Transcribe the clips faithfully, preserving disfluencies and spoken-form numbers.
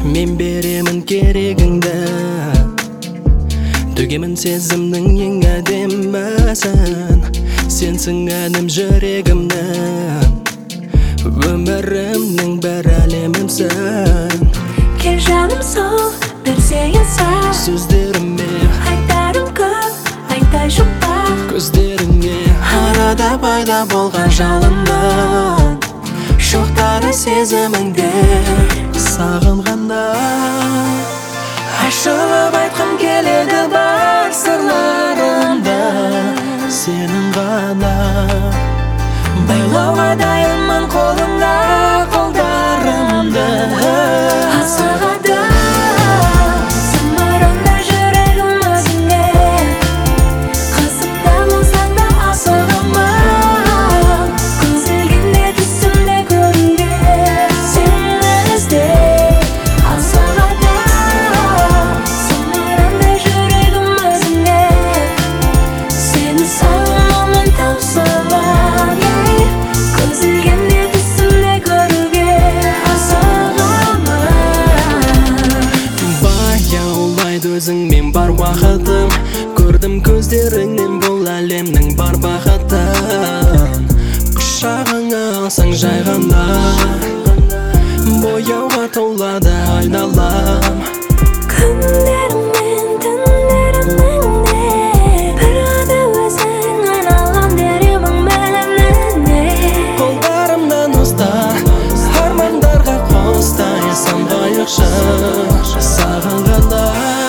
Мен беремін керегіңді, төгемін сезімнің ең әдемісін. Сенсің әнім жүрегімнің, өмірімнің бір әлемімсің. Кел жаным сол, бір сен сал. Сөздеріме айтарым көп, айтай жұпар көздеріңе. Арада пайда болған жалынның шоқтары сезіміңде. Сағынғанда ашылып айтқым келеді бар сырларымды. Сенің ғана байлауға дайынмын қолыңда қолдарымды. асығады зымыранда жүрегім өзіңе. Қасымда болсаң да асығамын. Көз ілгенде түсімде көруге сені іздеп. Асығады зымыранда жүрегім өзіңе. Сені сағынумен таусылар. Көз ілгенде түсімде көруге асығамын. Баяулайды өзіңмен бар уақытым. Көрдім көздеріңнен бұл әлемнің бар бақытын. Құшағыңа алсаң жай ғана бояуға толады айналам. Күндерім мен түндерімнің де бір ғана өзің айналам деремін мәніне. Қолдарымнан ұста, армандарға қостай самғайықшы. Сағынғанда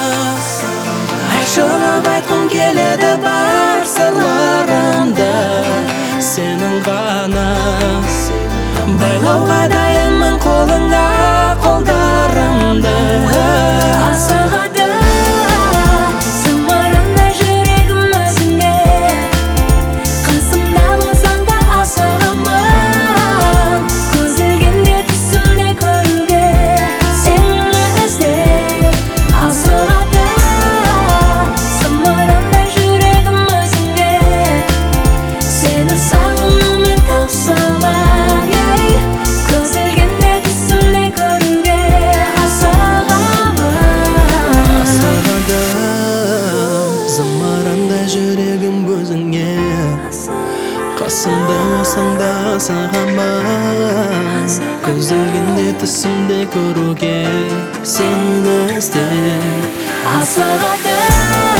ашылып айтқым келеді бар сырларымды. Сенің ғана байлауға дайынмын қолыңда қолдарымды. Асығады зымыранда жүрегім өзіңе. Қасымда болсаң да асығамын. Көз ілгенде түсімде көруге сені іздеп. Асығады зымыранда жүрегім өзіңе. Сені сағынумен таусылар. Көз ілгенде түсімде көруге асығамын. Асығады зымыранда жүрегім өзіңе. Қасымда болсаң да асығамын. Көз ілгенде түсімде көруге сені іздеп. Асығады